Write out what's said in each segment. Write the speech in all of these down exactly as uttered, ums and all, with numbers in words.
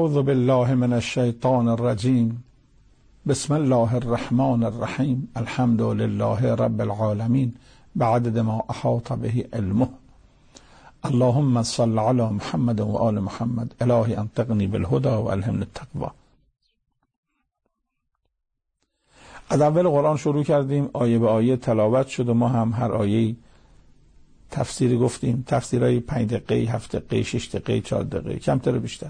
اعوذ بالله من الشیطان الرجیم. بسم الله الرحمن الرحیم. الحمد لله رب العالمین بعدد ما احاط به علمه. اللهم صل علی محمد و آل محمد. الهی انطقنی بالهدى و الهمنی التقوی. از اول قرآن شروع کردیم، آیه به آیه تلاوت شد و ما هم هر آیه تفسیر گفتیم. تفسیرهای پنج دقیقه، هفت دقیقه، شش دقیقه، چهار دقیقه، کمتر و بیشتر.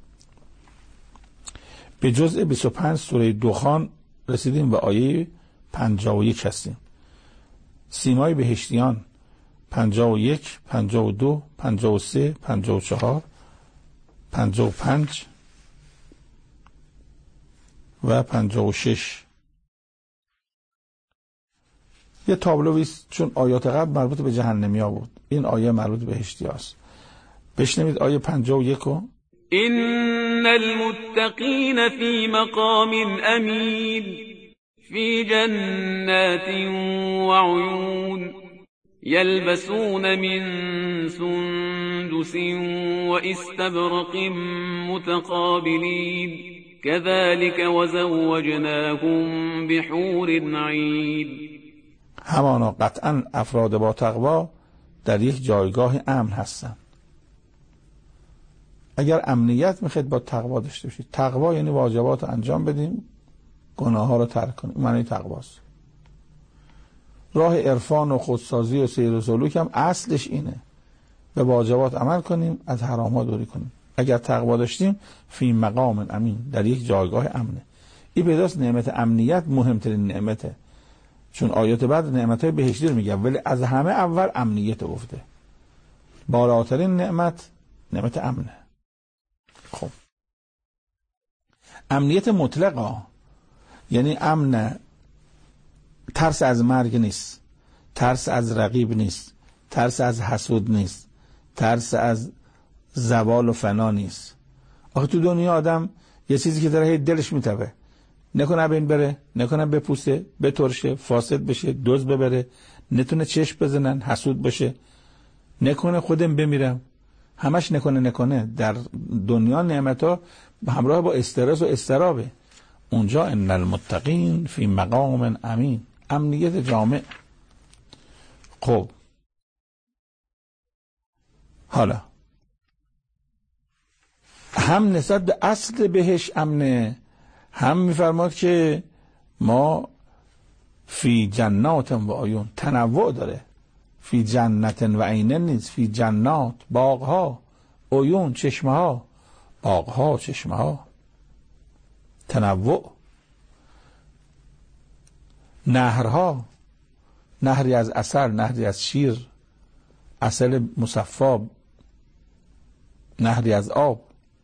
به جزء بیست و پنج سوره دخان رسیدیم و آیه پنجاه و یک هستیم. سیمای بهشتیان پنجاه و یک، پنجاه و دو، پنجاه و سه، پنجاه و چهار، پنجاه و پنج و پنجاه و شش. یه تابلویست چون آیات قبل مربوط به جهنمی ها بود، این آیه مربوط به بهشتی هاست. بشنوید آیه پنجاه و یک رو. إن المتقين في مقام أمين في جنات وعيون يلبسون من سندس واستبرق متقابلين كذلك وزوجناهم بحور عين. همانا قطعا افراد با تقوا در یک جایگاه امن هستند. اگر امنیت میخواید با تقوا داشته باشید، تقوا یعنی واجبات انجام بدیم، گناه ها رو ترک کنیم، معنی تقواست. راه عرفان و خودسازی و سیر و سلوک هم اصلش اینه، به واجبات عمل کنیم، از حرام ها دوری کنیم. اگر تقوا داشتیم فی مقام امین، در یک جایگاه امنه. این بداست نعمت امنیت مهمترین نعمته، چون آیات بعد نعمتهای بهشتی رو میگه، ولی از همه اول امنیت گفته. بالاترین نعمت نعمت امنه. خب امنیت مطلقه یعنی امن، ترس از مرگ نیست، ترس از رقیب نیست، ترس از حسود نیست، ترس از زوال و فنا نیست. آخه تو دنیا آدم یه چیزی که داره دلش میتبه، نکنه بین بره، نکنه بپوسه، بترشه، فاسد بشه، دوز ببره، نتونه چشم بزنن، حسود بشه، نکنه خودم بمیرم، همش نکنه نکنه. در دنیا نعمتها همراه با استرس و استرابه. اونجا ان المتقین فی مقام امین، امنیت جامع. خب حالا هم نسبت به اصل بهش امنه، هم میفرماد که ما فی جنات و عیون، تنوع داره. فی جنت و عینن نیست، فی جنات، باغها، عیون، چشمه ها، باغها، چشمه ها، تنوع. نهرها، نهری از عسل، نهری از شیر، عسل مصفا، نهری از آب.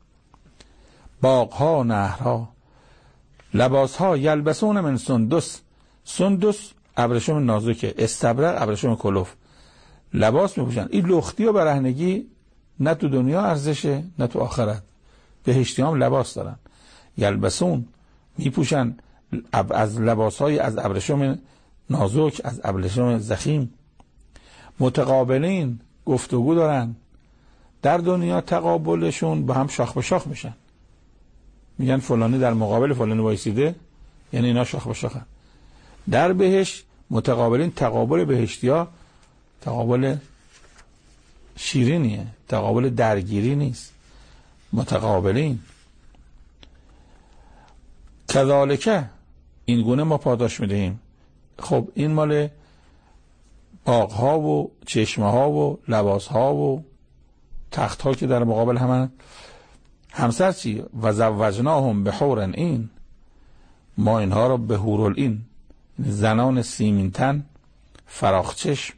باغها، نهرها. لباسها یلبسون من سندس، سندس ابریشم نازکه، استبرق ابریشم کلوف، لباس میپوشن. این لختی و برهنگی نه تو دنیا ارزشه نه تو آخرت. بهشتی هم لباس دارن، یلبسون میپوشن از لباسهای از ابریشم نازک، از ابریشم ضخیم. متقابلین، گفتگو دارن. در دنیا تقابلشون با هم شاخ به شاخ میشن، میگن فلانی در مقابل فلانی وایسیده، یعنی اینا شاخ به شاخن. در بهشت متقابلین، تقابل بهشتی ها تقابل شیرینیه، تقابل درگیری نیست. متقابلین کذالک، این گونه ما پاداش میدهیم. خب این مال باغ ها و چشمه ها و لباس ها و تخت ها که در مقابل همن. همسر چی؟ و زوجناهم بحور عین، ما اینها را به حور العین، زنان سیمین تن، فراخ چشم.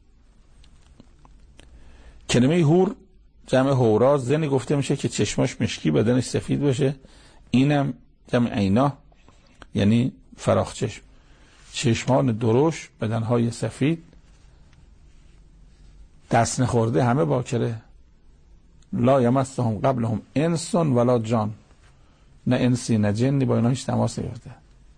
کلمه حور جمع حورا، زنی گفته میشه که چشماش مشکی بدنش سفید باشه. اینم جمع عینا یعنی فراخ چشم، چشمان درشت، بدنهای سفید، دست نخورده، همه باکره. لا یمسهم قبلهم انس ولا جان، نه انسی نه جنی با اینا هیچ تماس نگرفته.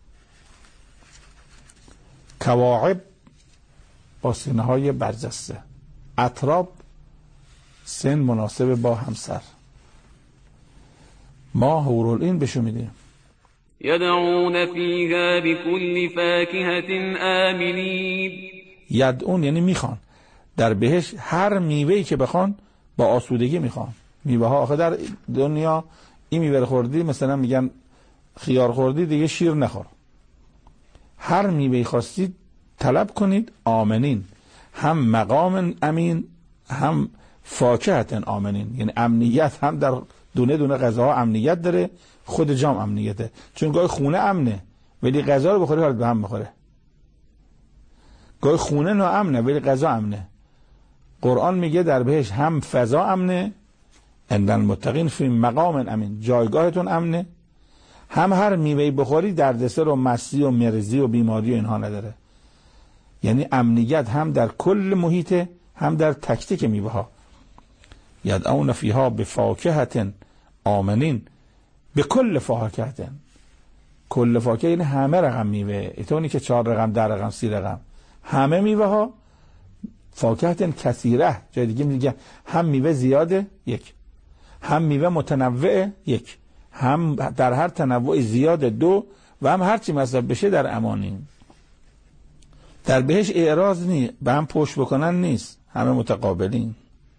کواعب با سینه های برجسته، اطراب سن مناسب با همسر. ما حورالعین بهشون میدیم. یدعون فیها بكل فاکهة آمنین. یدعون یعنی میخوان، در بهش هر میوه‌ای که بخوان با آسودگی میخوان. میوه ها آخه در دنیا این میوه خوردی مثلا میگن خیار خوردی دیگه شیر نخور. هر میوه‌ای خواستید طلب کنید آمنین، هم مقام امین هم فاکهة آمنین، یعنی امنیت هم در دونه دونه غذاها امنیت داره، خود جام امنیته. چون گاهی خونه امنه ولی غذا رو بخوری حالت به هم بخوره. گاهی خونه ناامنه ولی غذا امنه. قرآن میگه در بهش هم فضا امنه، ان المتقین فی مقام امین، جایگاهتون امنه، هم هر میوه‌ای بخوری دردسر و مستی و مرضی و بیماری و اینها نداره. یعنی امنیت هم در کل محیط هم در تک تک میوه ها. یدعون فیها بفاکهة آمنین، به کل فاکهة، کل فاکهه یعنی همه رقم میوه، ایتونی که چهار رقم در رقم سی رقم، همه میوه ها. فاکهة کثیره، جای دیگه میگه هم میوه زیاده یک، هم میوه متنوع یک، هم در هر تنوع زیاد دو، و هم هرچی مصرف بشه در امانیم. در بهش اعراض نی، به هم پشت بکنن نیست، همه متقابلین.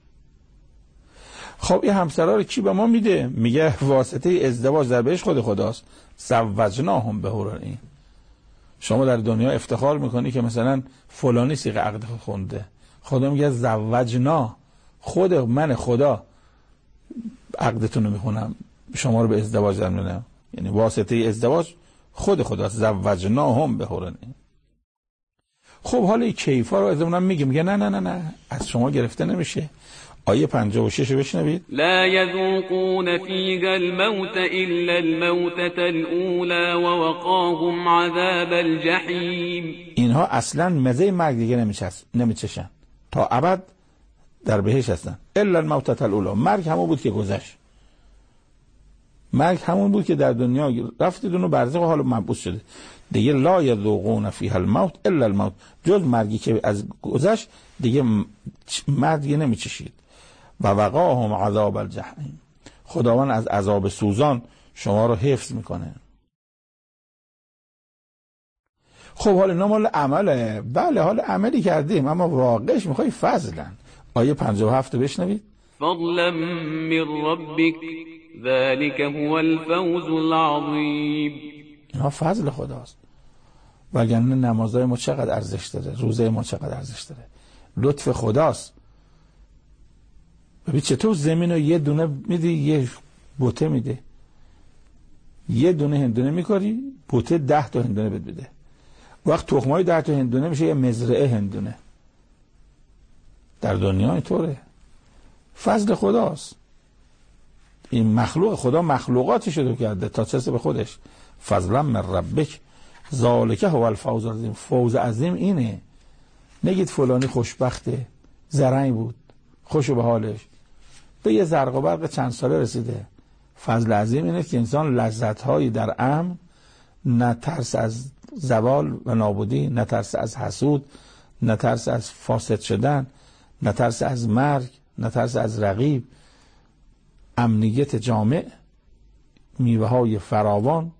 خب این همسرا رو کی به ما میده؟ میگه واسطه ازدواج در بهش خود خداست. زوجناهم بحورالعین. شما در دنیا افتخار میکنی که مثلا فلانی صیغه عقد خونده، خدا میگه زوجنا، خود من خدا عقدتون رو میخونم، شما رو به ازدواج در میارم. یعنی واسطه ازدواج خود خداست. زوجناهم بحورالعین. خب حالا این کیفا رو از اونم میگه، میگه نه نه نه نه از شما گرفته نمیشه. آیه پنجاه و شش رو بشنوید. لا یذوقون فیها الموت الا الموتة الاولى ووقاهم عذاب الجحیم. اینها اصلا مزه مرگ دیگه نمیچشن، تا ابد در بهش هستن. الا الموتة الاولى، مرگ همون بود که گذشت، مرگ همون بود که در دنیا رفتید اونو برزخ و حالا مبعوث شده دیگه. لا یذوقون فیها الموت الا الموت، جز مرگی که از گذشت دیگه مرگ دیگه نمیچشید. و وقاهم عذاب الجحیم، خداوند از عذاب سوزان شما رو حفظ میکنه. خب حالا اینا مال عمله، بله حال عملی کردیم، اما واقعش میخوای فضلا. آیه پنجاه و هفت بشنوید. فضلا من ربک ذلك هو الفوز العظیم. اینا فضل خداست، وگرنه نمازهای ما چقدر ارزش داره، روزه ما چقدر ارزش داره، لطف خداست. ببین چطور زمین رو یه دونه میدی یه بوته میده، یه دونه هندونه میکاری بوته ده تا هندونه بد بده. وقت تخمای ده تا هندونه میشه یه مزرعه هندونه. در دنیا اینطوره، فضل خداست. این مخلوق خدا مخلوقاتی شده کرده تا چه به خودش. فضلا من ربک ذالک هو الفوز العظیم. فوز عظیم اینه. نگید فلانی خوشبخته، زرنگ بود، خوشو به حالش، به یه زرق و برق چند ساله رسیده. فضل عظیم اینه که انسان لذت‌هایی در امن، نه ترس از زوال و نابودی، نه ترس از حسود، نه ترس از فاسد شدن، نه ترس از مرگ، نه ترس از رقیب، امنیت جامع، میوه‌های فراوان،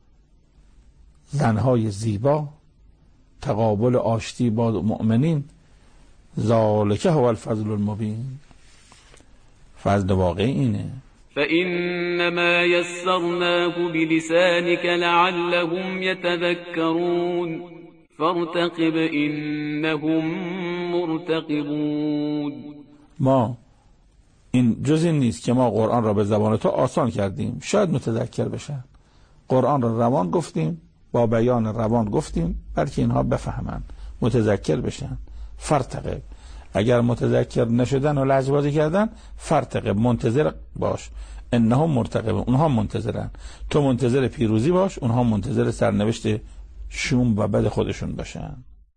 زنهای زیبا، تقابل آشتی با مؤمنین. ذالک هو الفضل المبین. فضل واقعی اینه. فإنما يسرناه بلسانك لعلهم يتذكرون فارتقب إنهم مرتقبون. ما این جز این نیست که ما قرآن را به زبان تو آسان کردیم شاید متذکر بشن. قرآن را روان گفتیم، با بیان روان گفتیم، بلکه اینها بفهمن، متذکر بشن. فرتقب، اگر متذکر نشدن و لجبازی کردن، فرتقب، منتظر باش. انهم مرتقب، اونها منتظرن. تو منتظر پیروزی باش، اونها منتظر سرنوشت شوم و بد خودشون باشن.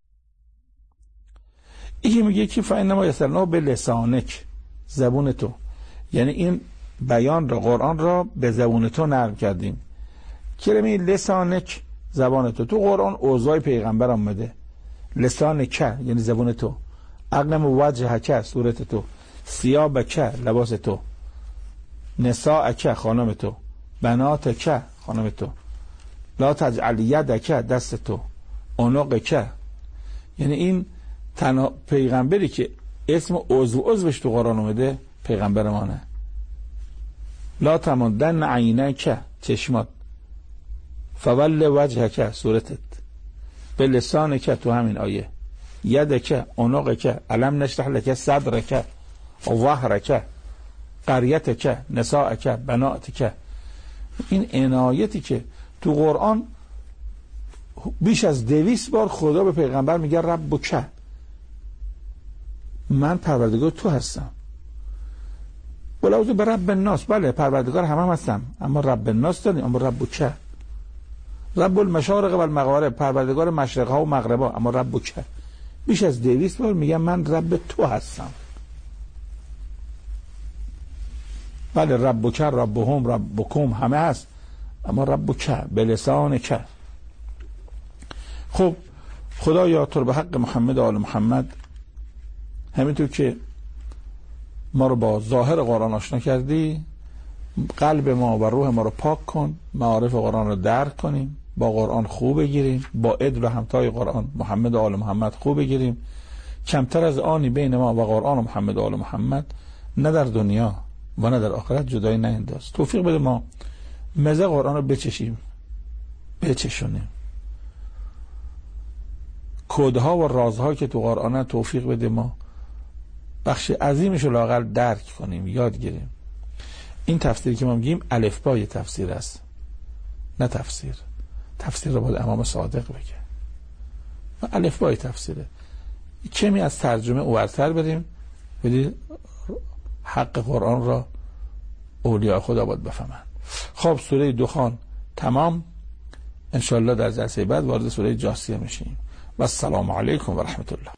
این میگه که فإنما یسرناه به لسانک، زبون تو. یعنی این بیان را، قرآن را به زبون تو نرم کردیم. کلمه لسانک، زبان تو. تو قرآن اوضاع پیغمبر آمده. لسانک یعنی زبون تو. اقلم وجهک، صورت تو. ثیابک، لباس تو. نساءک، خانم تو. بنات که خانم تو، لا تجعل یدک دست تو، عنق که. یعنی این تنها پیغمبری که اسم عضو عضوش تو قرآن اومده پیغمبر مانه. لا تمدن عینک چشمات، فول وجهک صورتت، به لسانک تو همین آیه، یدک عنقک، علم نشرح لک صدرک، ظهرک، قریتک، نساءک، بناتک. این عنایتی که تو قرآن بیش از دویست بار خدا به پیغمبر میگه ربک، من پروردگار تو هستم. ولو به رب الناس، بله پروردگار همه هم هستم، اما رب الناس داریم، اما ربک، رب المشارق و المغارب، پروردگار مشرق ها و مغرب ها، اما ربک. بیش از دویست بار میگه من رب تو هستم. بله ربک، ربهم، ربکم همه هست، اما ربک به لسان که. خب خدایا تو به حق محمد و آل محمد، همینطور که ما رو با ظاهر قرآن آشنا کردی، قلب ما و روح ما رو پاک کن، معارف قرآن رو درک کنیم، با قرآن خوب بگیریم، با عدل و همتای قرآن محمد و آل محمد خوب بگیریم. کمتر از آنی بین ما و قرآن و محمد و آل محمد نه در دنیا و نه در آخرت جدایی ننداز. توفیق بده ما مزه قرآن رو بچشیم، بچشونیم. کودها و رازها که تو قرآن توفیق بده ما بخش عظیمش رو لااقل درک کنیم، یاد گیریم. این تفسیری که ما میگیم الفبای تفسیر است، نه تفسیر. تفسیر رو باید امام صادق بگه. الفبای تفسیره. کمی از ترجمه اورتر بریم، ولی حق قرآن را اولیاء خدا باید بفهمن. خب سوره دخان تمام. انشالله در جلسه بعد وارد سوره جاسیه میشیم. و السلام علیکم و رحمت الله.